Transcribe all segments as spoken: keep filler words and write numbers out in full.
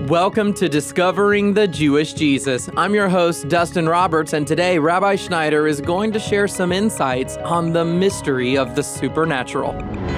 Welcome to Discovering the Jewish Jesus. I'm your host, Dustin Roberts, and today Rabbi Schneider is going to share some insights on the mystery of the supernatural.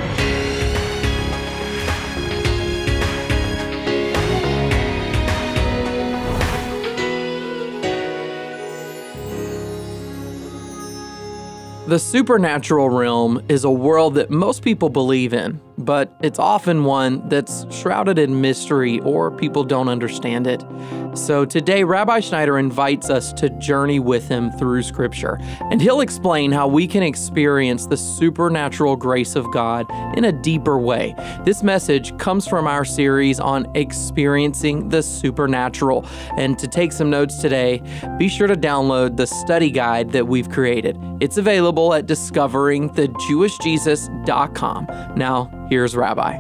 The supernatural realm is a world that most people believe in, but it's often one that's shrouded in mystery or people don't understand it. So today, Rabbi Schneider invites us to journey with him through Scripture, and he'll explain how we can experience the supernatural grace of God in a deeper way. This message comes from our series on experiencing the supernatural. And to take some notes today, be sure to download the study guide that we've created. It's available at discovering the jewish jesus dot com. Now, here's Rabbi.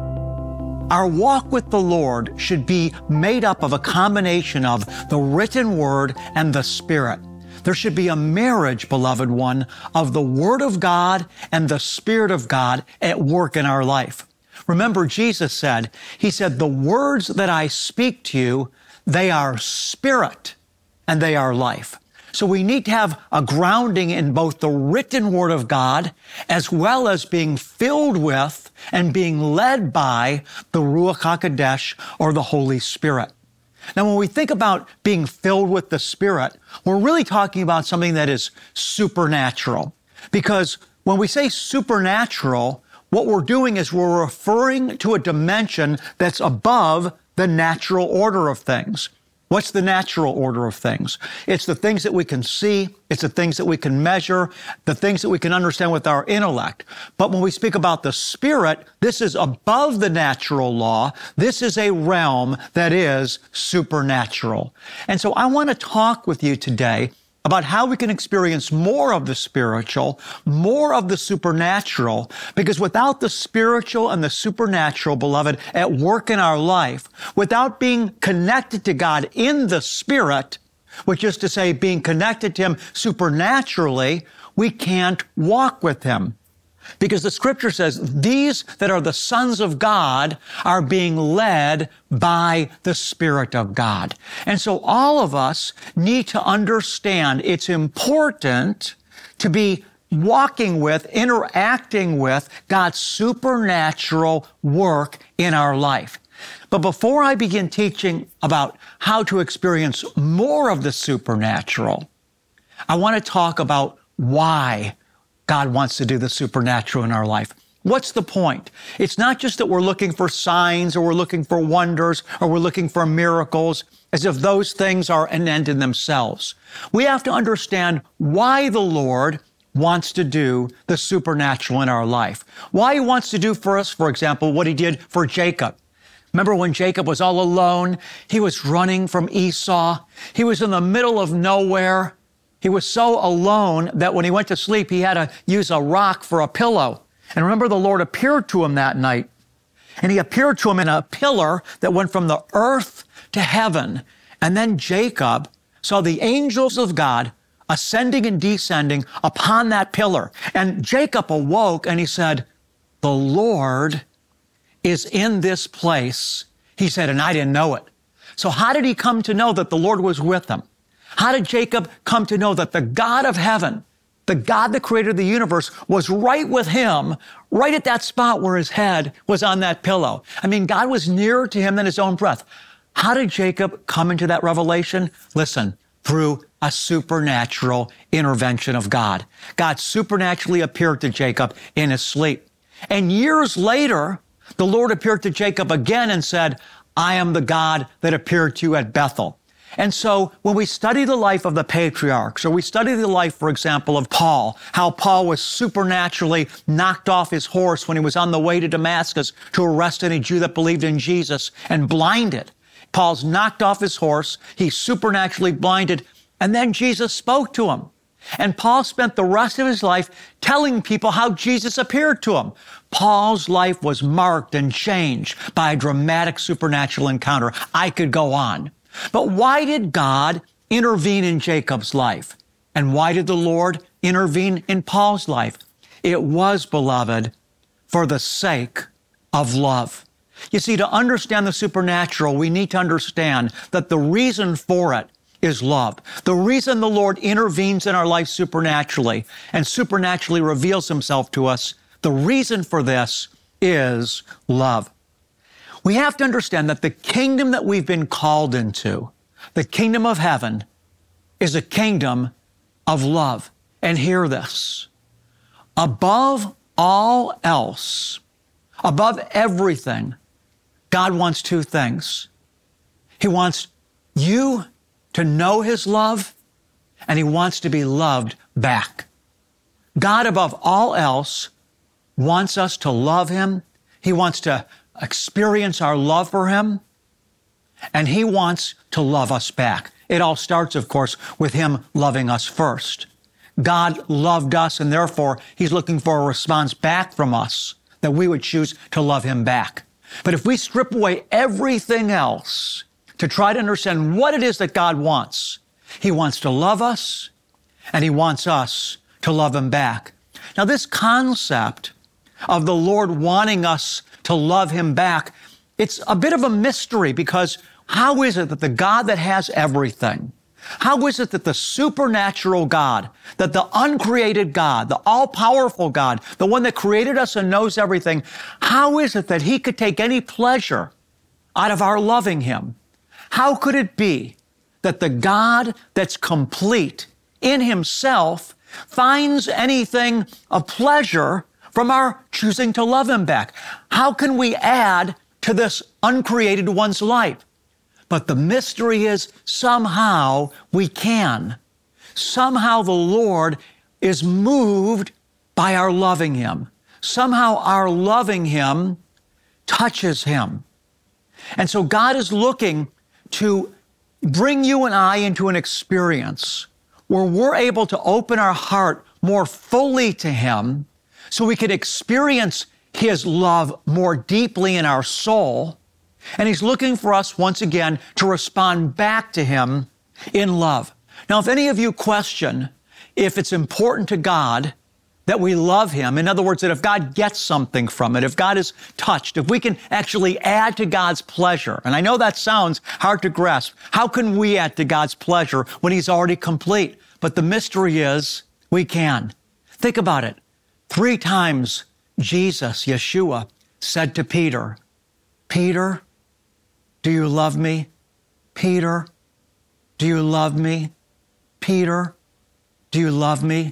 Our walk with the Lord should be made up of a combination of the written word and the Spirit. There should be a marriage, beloved one, of the Word of God and the Spirit of God at work in our life. Remember, Jesus said, He said, the words that I speak to you, they are spirit and they are life. So we need to have a grounding in both the written Word of God as well as being filled with and being led by the Ruach HaKodesh, or the Holy Spirit. Now, when we think about being filled with the Spirit, we're really talking about something that is supernatural. Because when we say supernatural, what we're doing is we're referring to a dimension that's above the natural order of things. What's the natural order of things? It's the things that we can see, it's the things that we can measure, the things that we can understand with our intellect. But when we speak about the Spirit, this is above the natural law. This is a realm that is supernatural. And so I want to talk with you today about how we can experience more of the spiritual, more of the supernatural, because without the spiritual and the supernatural, beloved, at work in our life, without being connected to God in the Spirit, which is to say being connected to Him supernaturally, we can't walk with Him. Because the Scripture says these that are the sons of God are being led by the Spirit of God. And so all of us need to understand it's important to be walking with, interacting with God's supernatural work in our life. But before I begin teaching about how to experience more of the supernatural, I want to talk about why God wants to do the supernatural in our life. What's the point? It's not just that we're looking for signs or we're looking for wonders or we're looking for miracles as if those things are an end in themselves. We have to understand why the Lord wants to do the supernatural in our life. Why He wants to do for us, for example, what He did for Jacob. Remember when Jacob was all alone? He was running from Esau. He was in the middle of nowhere. He was so alone that when he went to sleep, he had to use a rock for a pillow. And remember, the Lord appeared to him that night. And He appeared to him in a pillar that went from the earth to heaven. And then Jacob saw the angels of God ascending and descending upon that pillar. And Jacob awoke and he said, the Lord is in this place. He said, and I didn't know it. So how did he come to know that the Lord was with him? How did Jacob come to know that the God of heaven, the God that created the universe, was right with him, right at that spot where his head was on that pillow? I mean, God was nearer to him than his own breath. How did Jacob come into that revelation? Listen, through a supernatural intervention of God. God supernaturally appeared to Jacob in his sleep. And years later, the Lord appeared to Jacob again and said, I am the God that appeared to you at Bethel. And so when we study the life of the patriarchs, or we study the life, for example, of Paul, how Paul was supernaturally knocked off his horse when he was on the way to Damascus to arrest any Jew that believed in Jesus and blinded. Paul's knocked off his horse, he's supernaturally blinded, and then Jesus spoke to him. And Paul spent the rest of his life telling people how Jesus appeared to him. Paul's life was marked and changed by a dramatic supernatural encounter. I could go on. But why did God intervene in Jacob's life? And why did the Lord intervene in Paul's life? It was, beloved, for the sake of love. You see, to understand the supernatural, we need to understand that the reason for it is love. The reason the Lord intervenes in our life supernaturally and supernaturally reveals himself to us, the reason for this is love. We have to understand that the kingdom that we've been called into, the kingdom of heaven, is a kingdom of love. And hear this. Above all else, above everything, God wants two things. He wants you to know his love, and he wants to be loved back. God, above all else, wants us to love him. He wants to experience our love for him, and he wants to love us back. It all starts, of course, with him loving us first. God loved us, and therefore he's looking for a response back from us, that we would choose to love him back. But if we strip away everything else to try to understand what it is that God wants, he wants to love us, and he wants us to love him back. Now, this concept of the Lord wanting us to love him back, it's a bit of a mystery, because how is it that the God that has everything, how is it that the supernatural God, that the uncreated God, the all-powerful God, the one that created us and knows everything, how is it that he could take any pleasure out of our loving him? How could it be that the God that's complete in himself finds anything of pleasure from our choosing to love him back? How can we add to this uncreated one's life? But the mystery is somehow we can. Somehow the Lord is moved by our loving him. Somehow our loving him touches him. And so God is looking to bring you and I into an experience where we're able to open our heart more fully to him so we can experience his love more deeply in our soul. And he's looking for us once again to respond back to him in love. Now, if any of you question if it's important to God that we love him, in other words, that if God gets something from it, if God is touched, if we can actually add to God's pleasure, and I know that sounds hard to grasp. How can we add to God's pleasure when he's already complete? But the mystery is we can. Think about it. Three times Jesus, Yeshua, said to Peter, Peter, do you love me? Peter, do you love me? Peter, do you love me?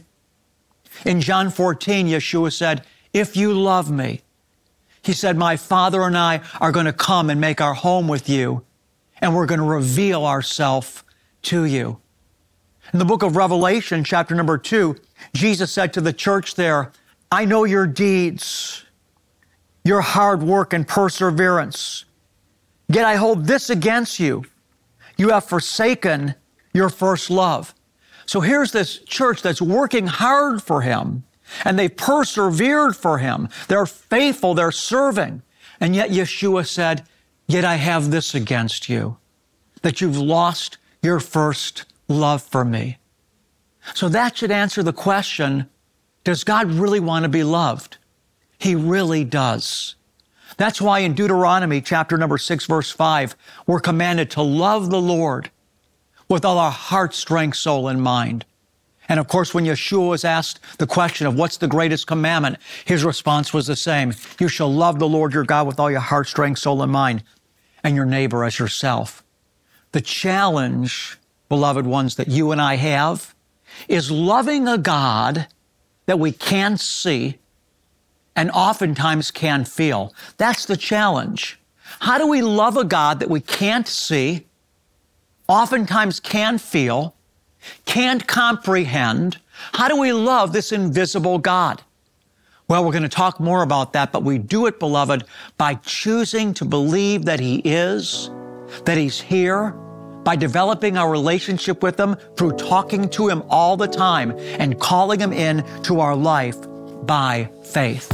In John fourteen, Yeshua said, if you love me, he said, my Father and I are going to come and make our home with you, and we're going to reveal ourselves to you. In the book of Revelation, chapter number two, Jesus said to the church there, I know your deeds, your hard work and perseverance. Yet I hold this against you. You have forsaken your first love. So here's this church that's working hard for him, and they persevered for him. They're faithful, they're serving. And yet Yeshua said, yet I have this against you, that you've lost your first love for me. So that should answer the question, does God really want to be loved? He really does. That's why in Deuteronomy chapter number six, verse five, we're commanded to love the Lord with all our heart, strength, soul, and mind. And of course, when Yeshua was asked the question of what's the greatest commandment, his response was the same. You shall love the Lord your God with all your heart, strength, soul, and mind, and your neighbor as yourself. The challenge, beloved ones, that you and I have is loving a God that we can't see and oftentimes can feel. That's the challenge. How do we love a God that we can't see, oftentimes can feel, can't comprehend? How do we love this invisible God? Well, we're going to talk more about that, but we do it, beloved, by choosing to believe that he is, that he's here, by developing our relationship with him through talking to him all the time and calling him in to our life by faith.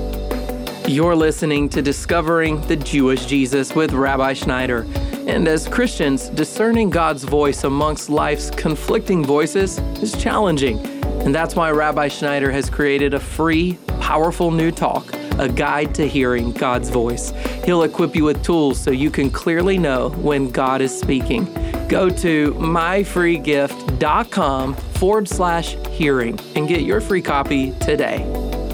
You're listening to Discovering the Jewish Jesus with Rabbi Schneider. And as Christians, discerning God's voice amongst life's conflicting voices is challenging. And that's why Rabbi Schneider has created a free, powerful new talk a guide to hearing God's voice. He'll equip you with tools so you can clearly know when God is speaking. Go to myfreegift.com forward slash hearing and get your free copy today.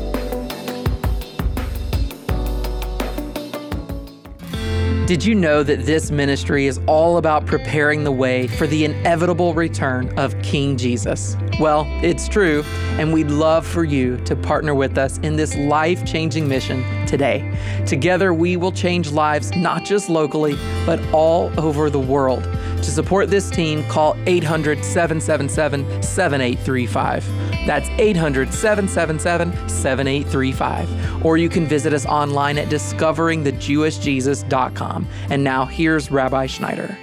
Did you know that this ministry is all about preparing the way for the inevitable return of King Jesus? Well, it's true, and we'd love for you to partner with us in this life-changing mission today. Together, we will change lives not just locally, but all over the world. To support this team, call eight hundred, seven seven seven, seven eight three five. That's eight hundred, seven seven seven, seven eight three five. Or you can visit us online at discovering the jewish jesus dot com. And now here's Rabbi Schneider.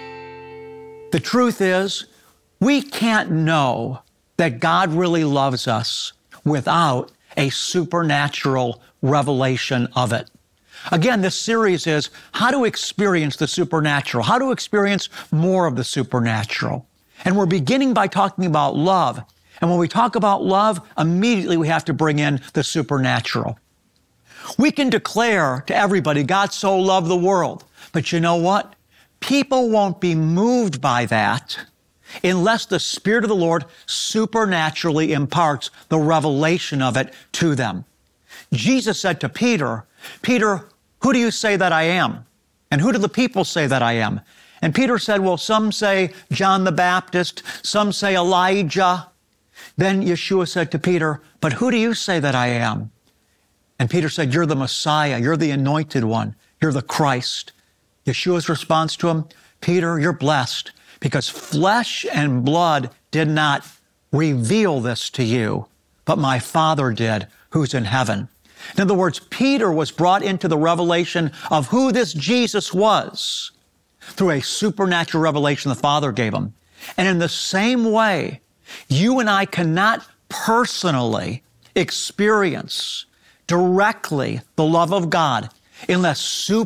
The truth is, we can't know that God really loves us without a supernatural revelation of it. Again, this series is how to experience the supernatural, how to experience more of the supernatural. And we're beginning by talking about love. And when we talk about love, immediately we have to bring in the supernatural. We can declare to everybody, God so loved the world. But you know what? People won't be moved by that unless the Spirit of the Lord supernaturally imparts the revelation of it to them. Jesus said to Peter, Peter, who do you say that I am? And who do the people say that I am? And Peter said, well, some say John the Baptist, some say Elijah. Then Yeshua said to Peter, but who do you say that I am? And Peter said, you're the Messiah, you're the anointed one, you're the Christ. Yeshua's response to him, Peter, you're blessed because flesh and blood did not reveal this to you, but my Father did, who's in heaven. In other words, Peter was brought into the revelation of who this Jesus was through a supernatural revelation the Father gave him. And in the same way, you and I cannot personally experience directly the love of God unless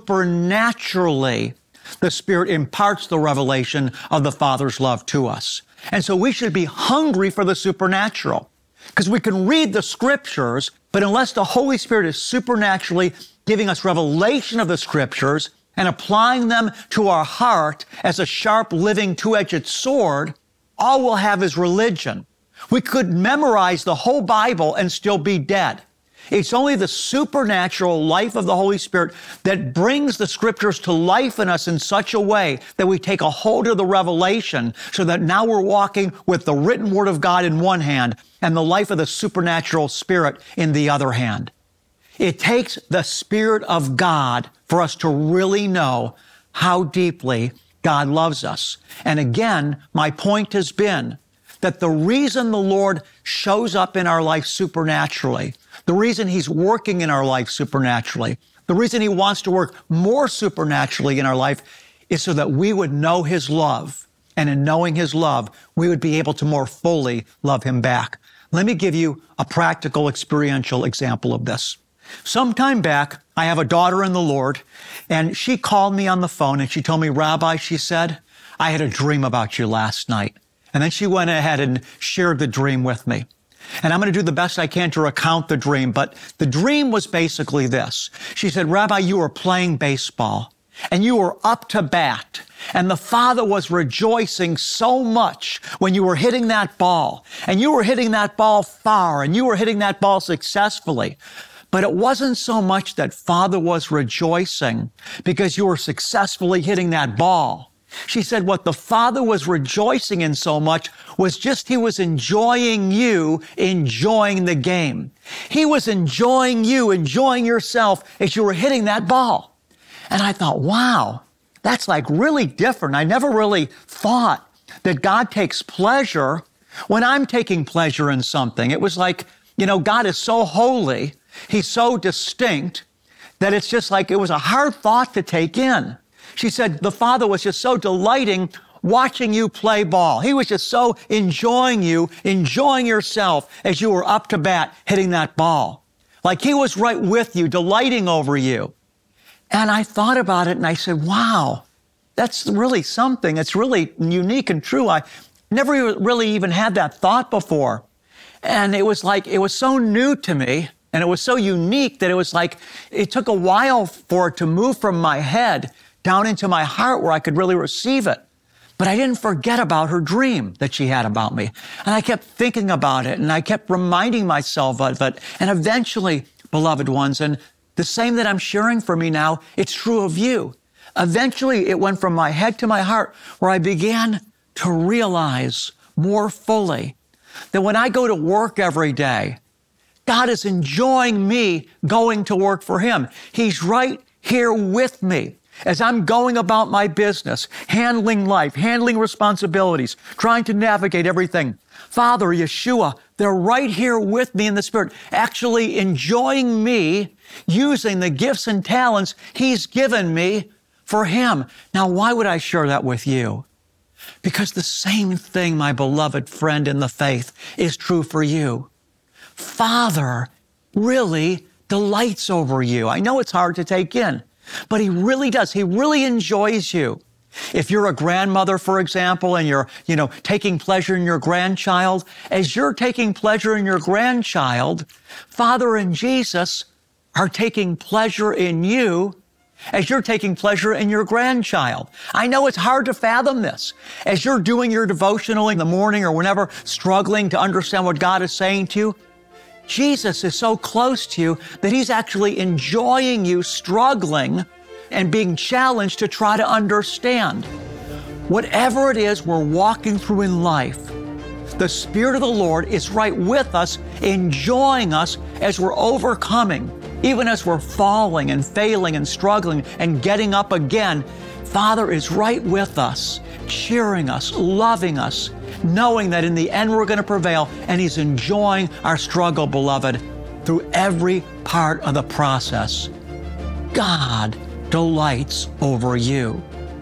supernaturally the Spirit imparts the revelation of the Father's love to us. And so we should be hungry for the supernatural because we can read the Scriptures, but unless the Holy Spirit is supernaturally giving us revelation of the Scriptures and applying them to our heart as a sharp, living, two-edged sword, all we'll have is religion. We could memorize the whole Bible and still be dead. It's only the supernatural life of the Holy Spirit that brings the Scriptures to life in us in such a way that we take a hold of the revelation so that now we're walking with the written Word of God in one hand and the life of the supernatural Spirit in the other hand. It takes the Spirit of God for us to really know how deeply God loves us. And again, my point has been that the reason the Lord shows up in our life supernaturally, the reason He's working in our life supernaturally, the reason He wants to work more supernaturally in our life is so that we would know His love. And in knowing His love, we would be able to more fully love Him back. Let me give you a practical, experiential example of this. Sometime back, I have a daughter in the Lord, and she called me on the phone and she told me, Rabbi, she said, I had a dream about you last night. And then she went ahead and shared the dream with me. And I'm going to do the best I can to recount the dream, but the dream was basically this. She said, Rabbi, you were playing baseball and you were up to bat, and the Father was rejoicing so much when you were hitting that ball, and you were hitting that ball far, and you were hitting that ball successfully. But it wasn't so much that Father was rejoicing because you were successfully hitting that ball. She said what the Father was rejoicing in so much was just He was enjoying you, enjoying the game. He was enjoying you, enjoying yourself as you were hitting that ball. And I thought, wow, that's like really different. I never really thought that God takes pleasure when I'm taking pleasure in something. It was like, you know, God is so holy, He's so distinct that it's just like it was a hard thought to take in. She said the Father was just so delighting watching you play ball. He was just so enjoying you, enjoying yourself as you were up to bat hitting that ball. Like He was right with you, delighting over you. And I thought about it and I said, wow, that's really something. It's really unique and true. I never really even had that thought before. And it was like, it was so new to me And it was so unique that it was like, it took a while for it to move from my head down into my heart where I could really receive it. But I didn't forget about her dream that she had about me. And I kept thinking about it, and I kept reminding myself of it. And eventually, beloved ones, and the same that I'm sharing for me now, it's true of you. Eventually, it went from my head to my heart, where I began to realize more fully that when I go to work every day, God is enjoying me going to work for Him. He's right here with me as I'm going about my business, handling life, handling responsibilities, trying to navigate everything. Father, Yeshua, they're right here with me in the Spirit, actually enjoying me, using the gifts and talents He's given me for Him. Now, why would I share that with you? Because the same thing, my beloved friend in the faith, is true for you. Father really delights over you. I know it's hard to take in, but He really does. He really enjoys you. If you're a grandmother, for example, and you're, you know, taking pleasure in your grandchild, as you're taking pleasure in your grandchild, Father and Jesus are taking pleasure in you as you're taking pleasure in your grandchild. I know it's hard to fathom this. As you're doing your devotional in the morning or whenever, struggling to understand what God is saying to you, Jesus is so close to you that He's actually enjoying you struggling and being challenged to try to understand. Whatever it is we're walking through in life, the Spirit of the Lord is right with us, enjoying us as we're overcoming. Even as we're falling and failing and struggling and getting up again, Father is right with us, cheering us, loving us, knowing that in the end we're going to prevail, and He's enjoying our struggle, beloved, through every part of the process. God delights over you.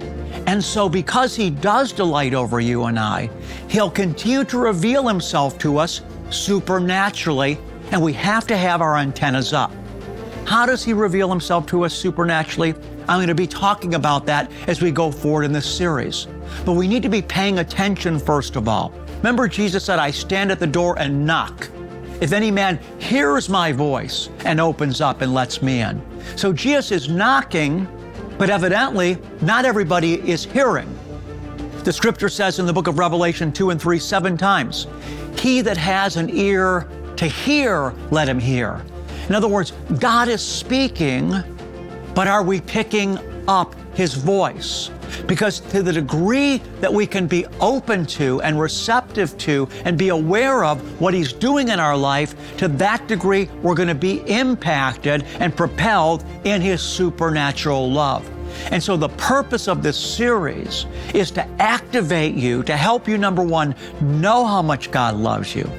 And so because He does delight over you and I, He'll continue to reveal Himself to us supernaturally, and we have to have our antennas up. How does He reveal Himself to us supernaturally? I'm going to be talking about that as we go forward in this series. But we need to be paying attention first of all. Remember, Jesus said, I stand at the door and knock. If any man hears my voice and opens up and lets me in. So Jesus is knocking, but evidently not everybody is hearing. The scripture says in the book of Revelation two and three, seven times, he that has an ear to hear, let him hear. In other words, God is speaking, but are we picking up His voice? Because to the degree that we can be open to and receptive to and be aware of what He's doing in our life, to that degree we're going to be impacted and propelled in His supernatural love. And so the purpose of this series is to activate you, to help you, number one, know how much God loves you,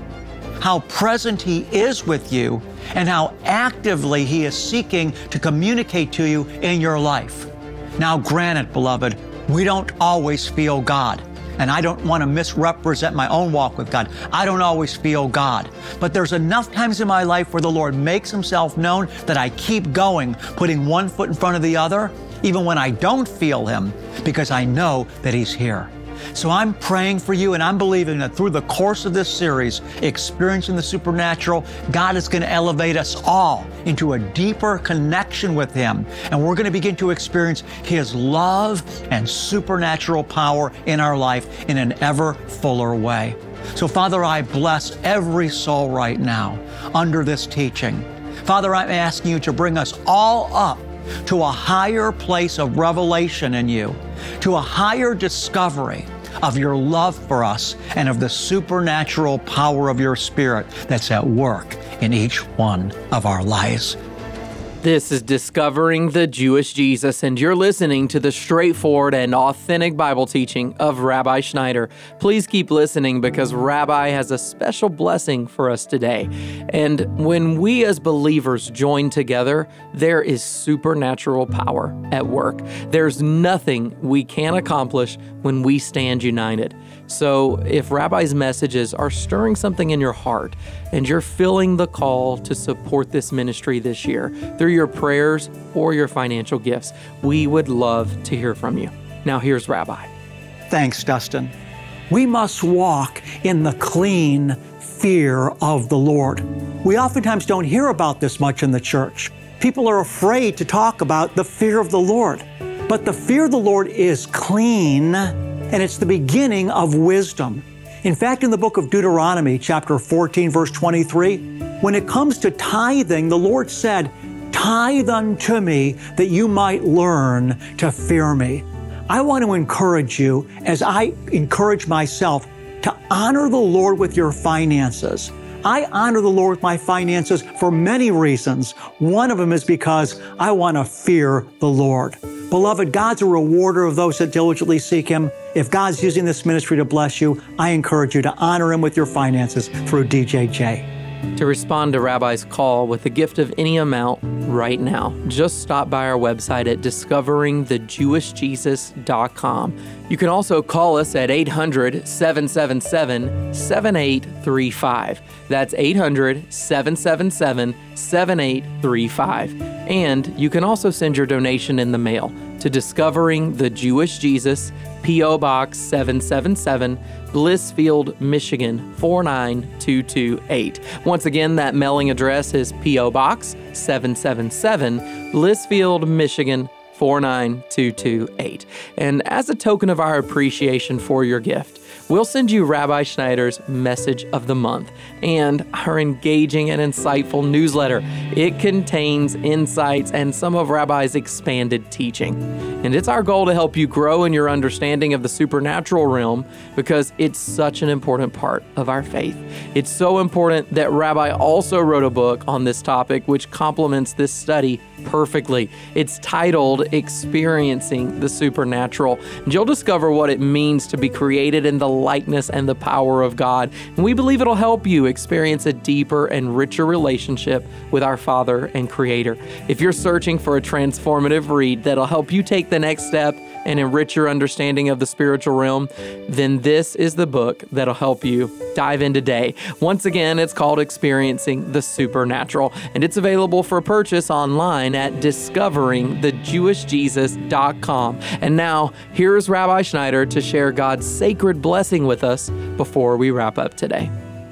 how present He is with you, and how actively He is seeking to communicate to you in your life. Now, granted, beloved, we don't always feel God. And I don't want to misrepresent my own walk with God. I don't always feel God. But there's enough times in my life where the Lord makes Himself known that I keep going, putting one foot in front of the other, even when I don't feel Him, because I know that He's here. So I'm praying for you, and I'm believing that through the course of this series, Experiencing the Supernatural, God is going to elevate us all into a deeper connection with Him. And we're going to begin to experience His love and supernatural power in our life in an ever fuller way. So, Father, I bless every soul right now under this teaching. Father, I'm asking you to bring us all up to a higher place of revelation in you, to a higher discovery of your love for us and of the supernatural power of your Spirit that's at work in each one of our lives. This is Discovering the Jewish Jesus, and you're listening to the straightforward and authentic Bible teaching of Rabbi Schneider. Please keep listening because Rabbi has a special blessing for us today. And when we as believers join together, there is supernatural power at work. There's nothing we can't accomplish when we stand united. So if Rabbi's messages are stirring something in your heart and you're feeling the call to support this ministry this year through your prayers or your financial gifts, we would love to hear from you. Now here's Rabbi. Thanks, Dustin. We must walk in the clean fear of the Lord. We oftentimes don't hear about this much in the church. People are afraid to talk about the fear of the Lord. But the fear of the Lord is clean, and it's the beginning of wisdom. In fact, in the book of Deuteronomy, chapter fourteen, verse twenty-three, when it comes to tithing, the Lord said, "Tithe unto me that you might learn to fear me." I want to encourage you, as I encourage myself, to honor the Lord with your finances. I honor the Lord with my finances for many reasons. One of them is because I want to fear the Lord. Beloved, God's a rewarder of those that diligently seek Him. If God's using this ministry to bless you, I encourage you to honor Him with your finances through D J J. To respond to Rabbi's call with a gift of any amount right now, just stop by our website at discovering the jewish jesus dot com. You can also call us at eight hundred, seven seven seven, seven eight three five. That's eight hundred, seven seven seven, seven eight three five. And you can also send your donation in the mail to Discovering the Jewish Jesus, P O. Box seven seven seven, Blissfield, Michigan four nine two two eight. Once again, that mailing address is P O. Box seven seven seven, Blissfield, Michigan four nine two two eight. And as a token of our appreciation for your gift, we'll send you Rabbi Schneider's Message of the Month and our engaging and insightful newsletter. It contains insights and some of Rabbi's expanded teaching. And it's our goal to help you grow in your understanding of the supernatural realm because it's such an important part of our faith. It's so important that Rabbi also wrote a book on this topic which complements this study perfectly. It's titled Experiencing the Supernatural. And you'll discover what it means to be created in the likeness and the power of God. And we believe it'll help you experience a deeper and richer relationship with our Father and Creator. If you're searching for a transformative read that'll help you take the next step and enrich your understanding of the spiritual realm, then this is the book that'll help you dive in today. Once again, it's called Experiencing the Supernatural, and it's available for purchase online at discovering the jewish jesus dot com. And now, here's Rabbi Schneider to share God's sacred blessing with us before we wrap up today.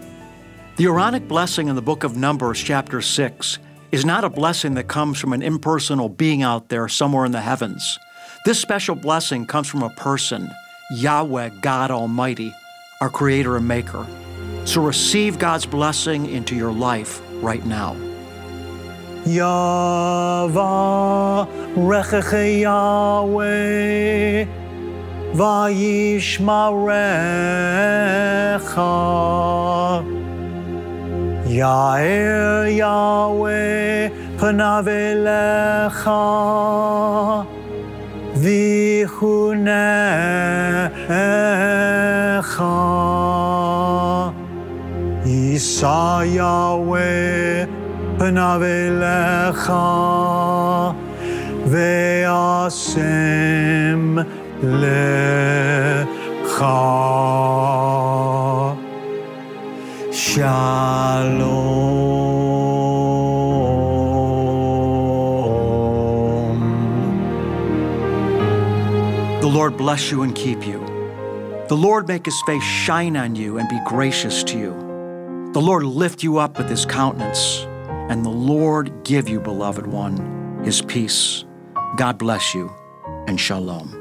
The Aaronic blessing in the book of Numbers, chapter six, is not a blessing that comes from an impersonal being out there somewhere in the heavens. This special blessing comes from a person, Yahweh, God Almighty, our Creator and Maker. So receive God's blessing into your life right now. Yavarechecha Yahweh, vayishmarecha. Ya'er Yahweh panav elecha, vichunecha. Yisa Yahweh panav elecha, ve'asem lecha. Shalom. The Lord bless you and keep you. The Lord make His face shine on you and be gracious to you. The Lord lift you up with His countenance, and the Lord give you, beloved one, His peace. God bless you, and shalom.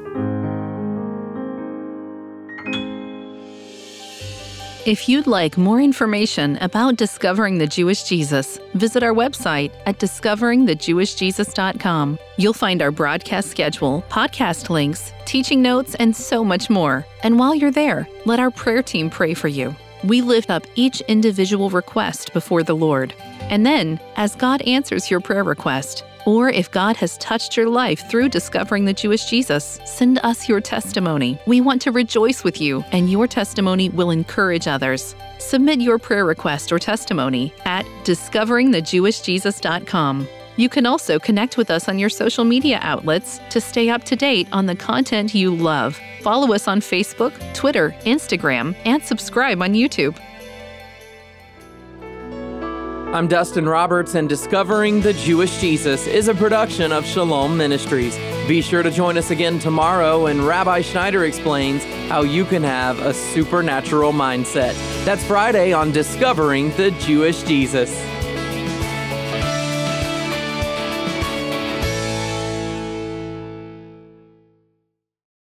If you'd like more information about Discovering the Jewish Jesus, visit our website at discovering the jewish jesus dot com. You'll find our broadcast schedule, podcast links, teaching notes, and so much more. And while you're there, let our prayer team pray for you. We lift up each individual request before the Lord. And then, as God answers your prayer request, or if God has touched your life through Discovering the Jewish Jesus, send us your testimony. We want to rejoice with you, and your testimony will encourage others. Submit your prayer request or testimony at discovering the jewish jesus dot com. You can also connect with us on your social media outlets to stay up to date on the content you love. Follow us on Facebook, Twitter, Instagram, and subscribe on YouTube. I'm Dustin Roberts, and Discovering the Jewish Jesus is a production of Shalom Ministries. Be sure to join us again tomorrow when Rabbi Schneider explains how you can have a supernatural mindset. That's Friday on Discovering the Jewish Jesus.